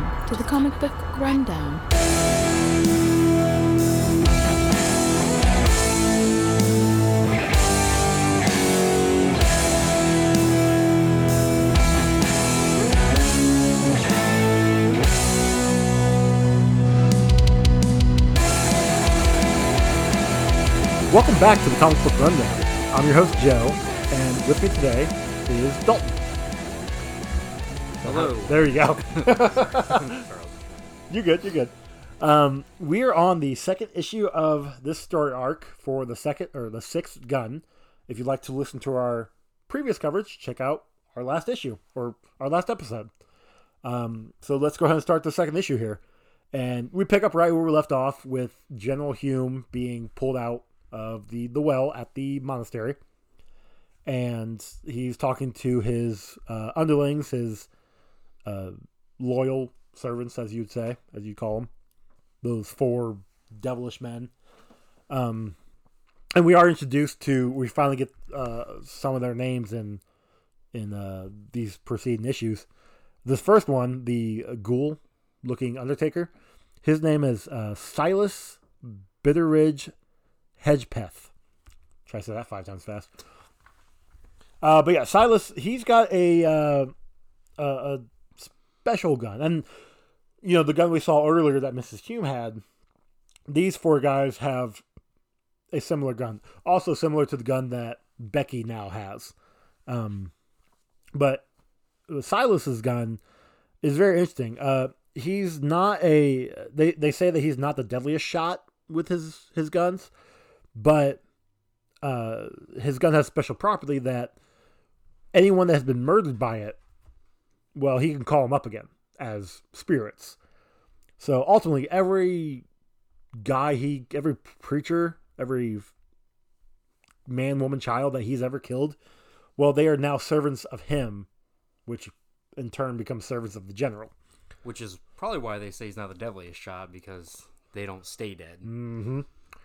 Welcome to the Comic Book Rundown. Welcome back to the Comic Book Rundown. I'm your host, Joe, and with me today is Dalton. Hello. There you go. You're good. We are on the second issue of this story arc for the sixth gun. If you'd like to listen to our previous coverage, check out our last issue or our last episode. So let's go ahead and start the second issue here. And we pick up right where we left off with General Hume being pulled out of the well at the monastery. And he's talking to his underlings, his loyal servants, as you'd call them. Those four devilish men. And we are introduced to, we finally get some of their names in these preceding issues. This first one, the ghoul-looking Undertaker, his name is Silas Bitterridge Hedgepeth. Try to say that 5 times fast. But yeah, Silas, he's got a special gun. And, you know, the gun we saw earlier that Mrs. Hume had, these four guys have a similar gun. Also similar to the gun that Becky now has. But Silas's gun is very interesting. He's not they say that he's not the deadliest shot with his guns, but his gun has special property that anyone that has been murdered by it, well, he can call them up again as spirits. So ultimately, every preacher, every man, woman, child that he's ever killed, well, they are now servants of him, which in turn becomes servants of the general. Which is probably why they say he's not the deadliest shot, because they don't stay dead. Mm-hmm.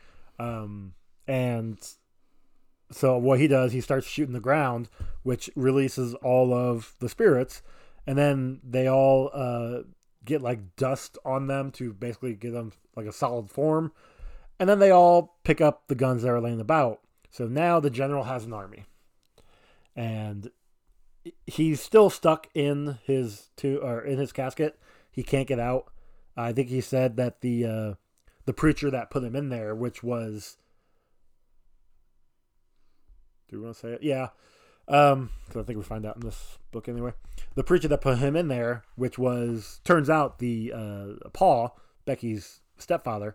And so what he does, he starts shooting the ground, which releases all of the spirits, and then they all get like dust on them to basically give them like a solid form, and then they all pick up the guns that are laying about. So now the general has an army, and he's still stuck in his casket. He can't get out. I think he said that the preacher that put him in there, which was, do we want to say it? Yeah. So I think we find out in this book anyway. The preacher that put him in there, which was, turns out, the Paul, Becky's stepfather,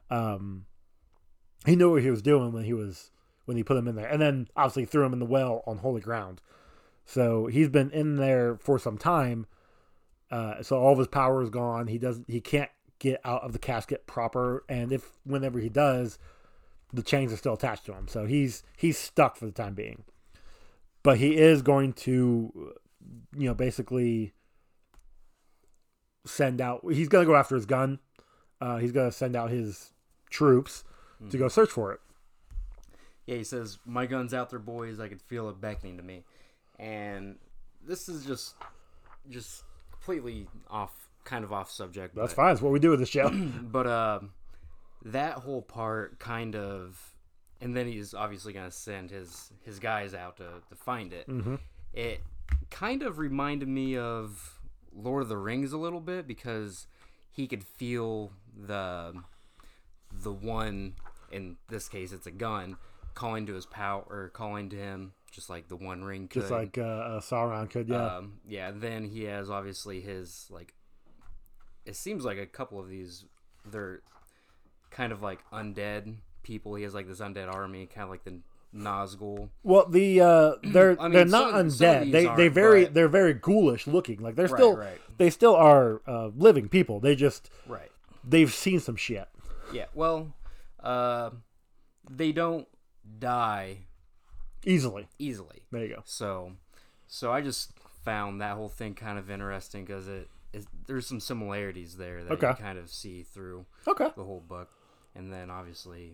he knew what he was doing when he put him in there, and then obviously threw him in the well on holy ground. So he's been in there for some time. So all of his power is gone. He can't get out of the casket proper, and whenever he does, the chains are still attached to him. So he's stuck for the time being. But he is going to, basically he's going to go after his gun. He's going to send out his troops to go search for it. Yeah, he says, "My gun's out there, boys. I could feel it beckoning to me." And this is just completely kind of off subject. That's fine. It's what we do with this show. But that whole part kind of, and then he's obviously going to send his guys out to find it. Mm-hmm. It kind of reminded me of Lord of the Rings a little bit, because he could feel the one, in this case it's a gun, calling to his power, or calling to him, just like the One Ring could. Just like Sauron could, yeah. Yeah, then he has obviously his, like, it seems like a couple of these, they're kind of like undead people. He has like this undead army, kind of like the Nazgul. Well, they're not undead. They're very ghoulish looking. Like they still are living people. They've seen some shit. Yeah. Well, they don't die easily. There you go. So I just found that whole thing kind of interesting, because there's some similarities there that you kind of see through the whole book. And then obviously,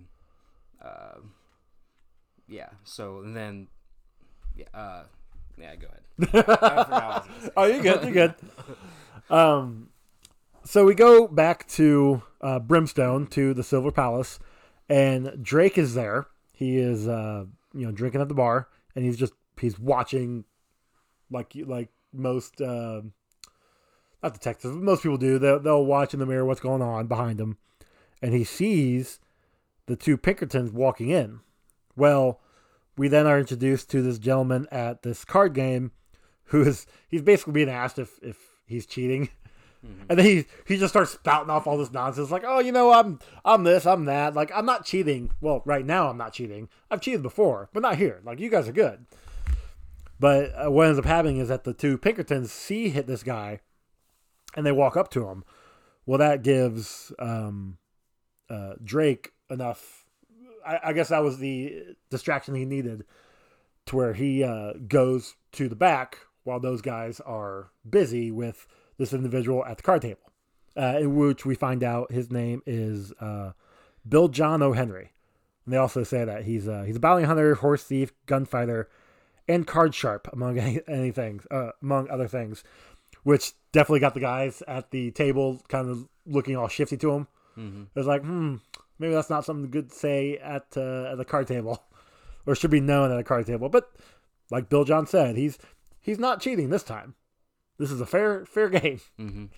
yeah. So and then, yeah. Yeah, go ahead. I forgot what I was gonna say. Oh, you're good. So we go back to Brimstone, to the Silver Palace, and Drake is there. He is, drinking at the bar, and he's watching, like most, not detectives, but most people do. They'll watch in the mirror what's going on behind him, and he sees the two Pinkertons walking in. Well, we then are introduced to this gentleman at this card game, he's basically being asked if he's cheating. And then he just starts spouting off all this nonsense, like, oh, I'm this, I'm that. Like, I'm not cheating. Well, right now I'm not cheating. I've cheated before, but not here. Like, you guys are good. But what ends up happening is that the two Pinkertons hit this guy, and they walk up to him. Well, that gives Drake enough. I guess that was the distraction he needed, to where he goes to the back while those guys are busy with this individual at the card table, in which we find out his name is Bill John O'Henry. And they also say that he's a bounty hunter, horse thief, gunfighter, and card sharp, among among other things, which definitely got the guys at the table kind of looking all shifty to him. Mm-hmm. It was like, maybe that's not something good to say at the card table, or should be known at a card table. But like Bill John said, he's not cheating this time. This is a fair game. Mm-hmm.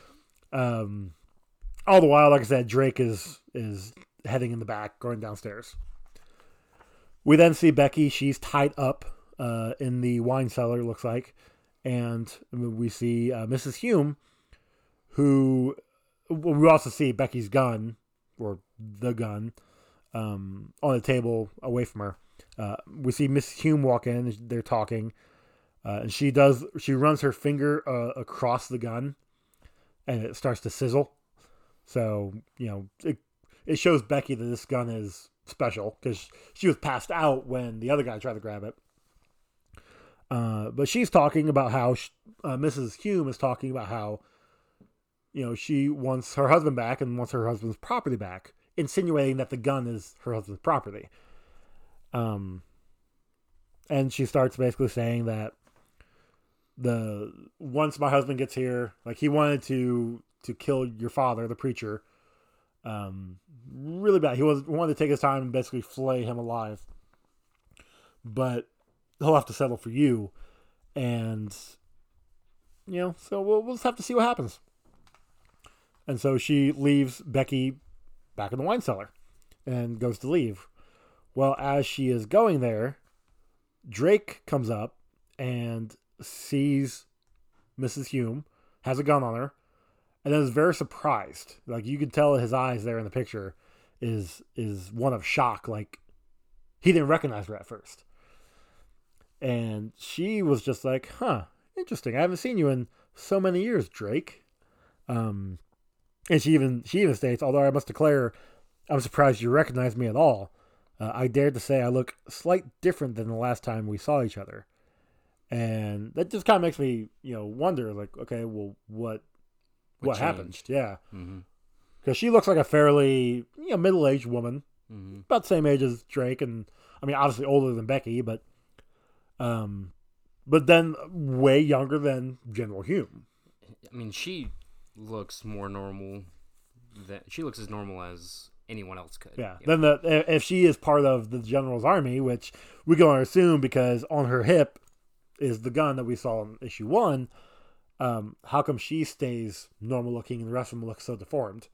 All the while, like I said, Drake is heading in the back, going downstairs. We then see Becky. She's tied up in the wine cellar, looks like. And we see Mrs. Hume, who... we also see Becky's gun, or the gun, on the table away from her. We see Mrs. Hume walk in. They're talking. And she runs her finger across the gun, and it starts to sizzle. So, it shows Becky that this gun is special, because she was passed out when the other guy tried to grab it. But she's talking about how Mrs. Hume is talking about how, she wants her husband back and wants her husband's property back, insinuating that the gun is her husband's property. And she starts basically saying that once my husband gets here, like, he wanted to kill your father, the preacher, really bad. He wanted to take his time and basically flay him alive, but he'll have to settle for you. And so we'll just have to see what happens. And so she leaves Becky back in the wine cellar and goes to leave. Well, as she is going there, Drake comes up and sees Mrs. Hume, has a gun on her, and then is very surprised. Like, you can tell his eyes there in the picture is one of shock. Like, he didn't recognize her at first. And she was just like, interesting. I haven't seen you in so many years, Drake. And she even states, although I must declare, I'm surprised you recognize me at all. I dared to say I look slightly different than the last time we saw each other. And that just kind of makes me, wonder, like, okay, well, what happened? Yeah. Because she looks like a fairly, middle-aged woman, about the same age as Drake, and, I mean, obviously older than Becky, but then way younger than General Hume. I mean, she looks more normal. She looks as normal as anyone else could. Yeah. Then if she is part of the General's army, which we can only assume because on her hip is the gun that we saw in issue 1, how come she stays normal looking and the rest of them look so deformed?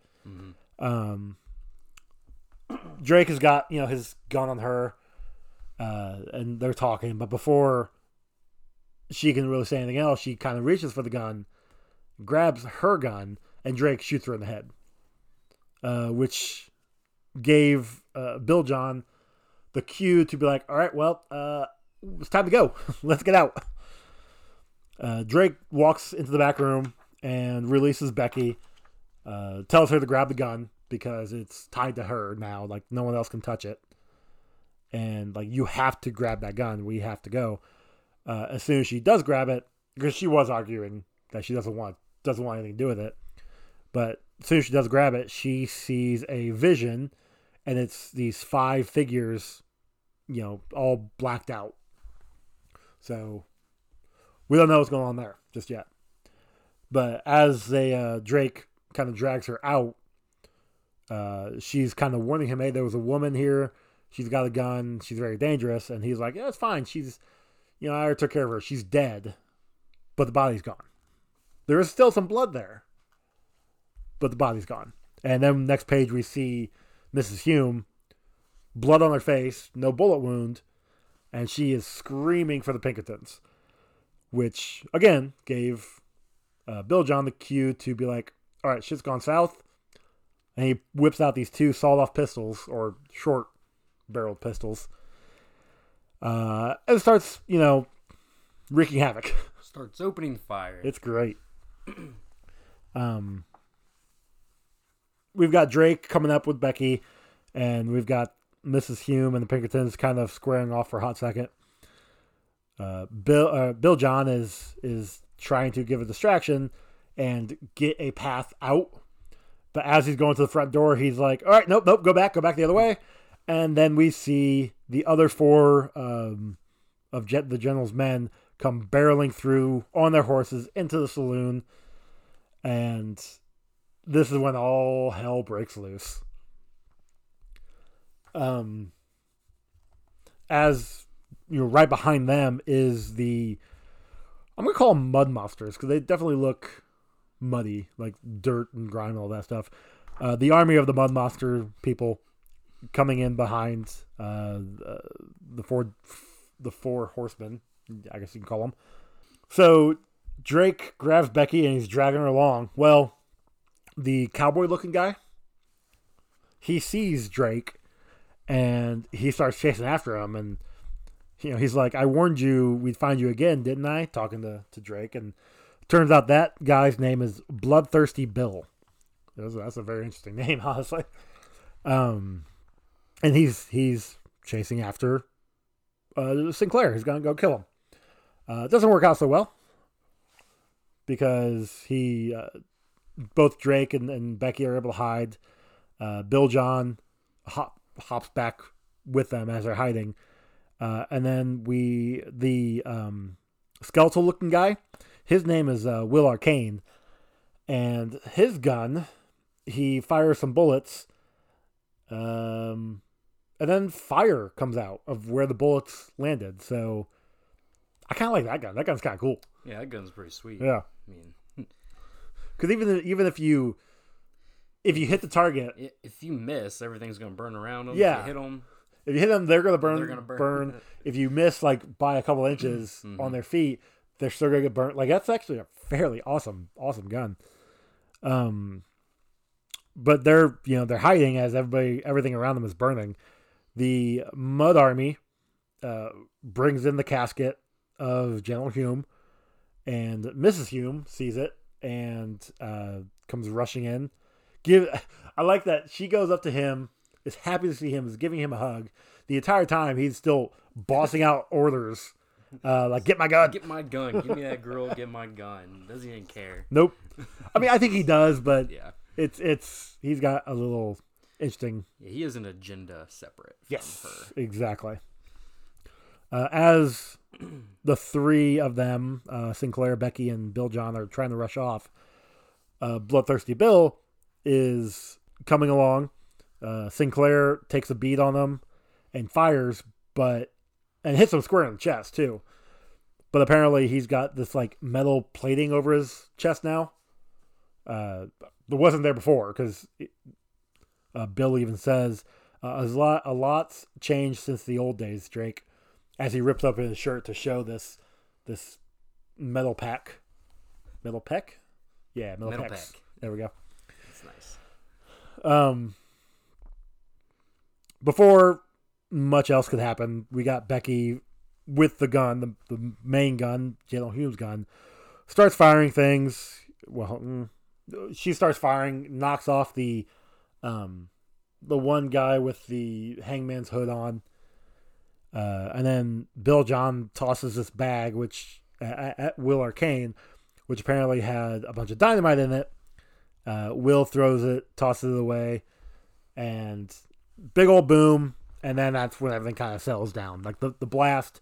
Drake has got, his gun on her, and they're talking, but before she can really say anything else, she kind of reaches for the gun, grabs her gun, and Drake shoots her in the head, which gave Bill John the cue to be like, all right, well, it's time to go. Let's get out. Drake walks into the back room and releases Becky, tells her to grab the gun because it's tied to her now. Like, no one else can touch it. And, like, you have to grab that gun. We have to go. As soon as she does grab it, because she was arguing that she doesn't want anything to do with it. But as soon as she does grab it, she sees a vision, and it's these 5 figures, all blacked out. So we don't know what's going on there just yet. But as Drake kind of drags her out. She's kind of warning him, hey, there was a woman here. She's got a gun. She's very dangerous. And he's like, yeah, it's fine. She's, I already took care of her. She's dead, but the body's gone. There is still some blood there, but the body's gone. And then next page we see Mrs. Hume, blood on her face, no bullet wound, and she is screaming for the Pinkertons, which, again, gave Bill John the cue to be like, all right, shit's gone south. And he whips out these 2 sawed-off pistols, or short-barreled pistols. And it starts, wreaking havoc. Starts opening fire. It's great. We've got Drake coming up with Becky, and we've got Mrs. Hume and the Pinkertons kind of squaring off for a hot second. Bill John is trying to give a distraction and get a path out. But as he's going to the front door, he's like, all right, nope, go back the other way. And then we see the other 4 of the General's men come barreling through on their horses into the saloon. And this is when all hell breaks loose. As right behind them is I'm going to call them mud monsters, because they definitely look muddy, like dirt and grime and all that stuff. The army of the mud monster people coming in behind the four horsemen, I guess you can call them. So Drake grabs Becky and he's dragging her along. Well, the cowboy looking guy, he sees Drake and he starts chasing after him, and he's like, I warned you we'd find you again, didn't I? Talking to Drake. And turns out that guy's name is Bloodthirsty Bill. That's a very interesting name, honestly. And he's chasing after Sinclair. He's going to go kill him. It doesn't work out so well, because both Drake and Becky are able to hide. Bill John hops back with them as they're hiding. And then the skeletal looking guy, his name is Will Arcane, and his gun, he fires some bullets, and then fire comes out of where the bullets landed. So I kind of like that gun. That gun's kind of cool. Yeah, that gun's pretty sweet. Yeah, I mean, because even if you hit the target, if you miss, everything's gonna burn around them. Yeah. If you hit them, if you hit them, they're gonna burn. They're gonna burn. If you miss by a couple inches on their feet, they're still gonna get burnt. Like, that's actually a fairly awesome gun. But they're hiding as everything around them is burning. The Mud Army brings in the casket of General Hume, and Mrs. Hume sees it and comes rushing in. I like that she goes up to him, is happy to see him, is giving him a hug. The entire time he's still bossing out orders, like, get my gun. Get my gun. Give me that girl. Get my gun. Doesn't even care. Nope. I mean, I think he does, but Yeah. it's he's got a little interesting. Yeah, he has an agenda separate from her. Exactly. As the 3 of them, Sinclair, Becky, and Bill John, are trying to rush off, Bloodthirsty Bill is coming along. Sinclair takes a beat on him and fires, and hits him square in the chest too. But apparently he's got this like metal plating over his chest now. That wasn't there before, because Bill even says a lot's changed since the old days, Drake, as he rips up his shirt to show this metal pack. Metal peck? Yeah, metal pecs. Peck. There we go. That's nice. Before much else could happen, we got Becky with the gun, the main gun, General Hume's gun, starts firing things. Well, she starts firing, knocks off the one guy with the hangman's hood on, and then Bill John tosses this bag, which at Will Arcane, which apparently had a bunch of dynamite in it. Will throws it, tosses it away, and big old boom. And then that's when everything kind of settles down. Like the blast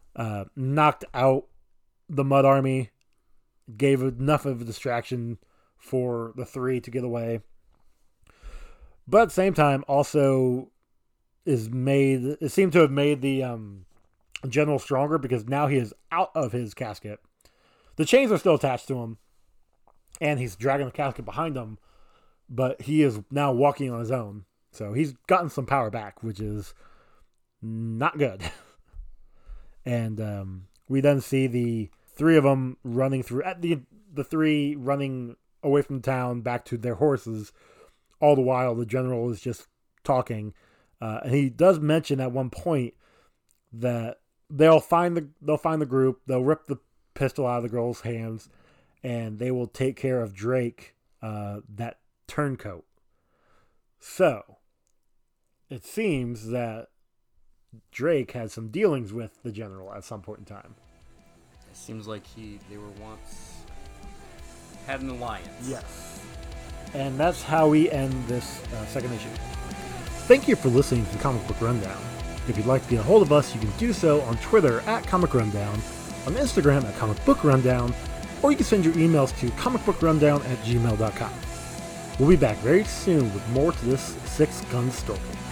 knocked out the Mud Army, gave enough of a distraction for the three to get away. But at the same time, also it seemed to have made the general stronger, because now he is out of his casket. The chains are still attached to him, and he's dragging the casket behind him, but he is now walking on his own. So he's gotten some power back, which is not good. And we then see the three of them running through, the three running away from town back to their horses. All the while, the general is just talking. And he does mention at one point that they'll find the group, they'll rip the pistol out of the girl's hands, and they will take care of Drake, that turncoat. So, it seems that Drake had some dealings with the general at some point in time. It seems like they were once had an alliance. Yes. And that's how we end this second issue. Thank you for listening to the Comic Book Rundown. If you'd like to get a hold of us, you can do so on Twitter at Comic Rundown, on Instagram at Comic Book Rundown, or you can send your emails to comicbookrundown@gmail.com. We'll be back very soon with more to this Six Gun story.